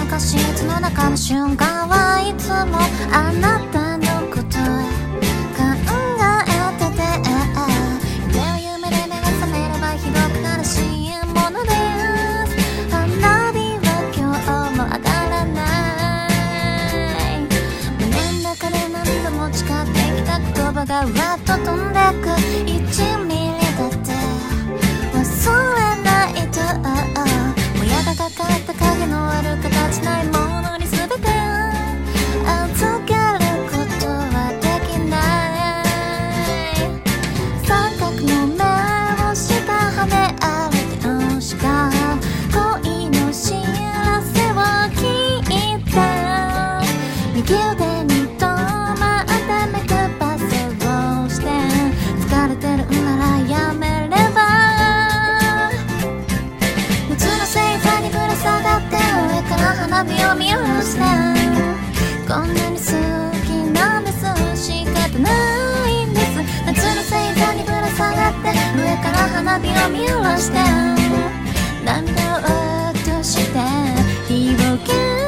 過失の中の瞬間はいつもあなたのこと考えてて、夢を夢で目が覚めればひどく悲しいものです。花火は今日も上がらない。無念だから何度も誓ってきた言葉がわっと飛んでく。1ミリだって忘れないと。もやがかかった影のある形ないものに全て預けることはできない。三角の目をした羽あれてしか恋の知らせを聞いて、右腕に止まって目くばせをして、疲れてるんならやめれば。夏の星座にぶら下がって上から花火を見下ろして、こんなに好きなんです仕方ないんです。夏の星座にぶら下がって上から花火を見下ろして、涙を落として広げ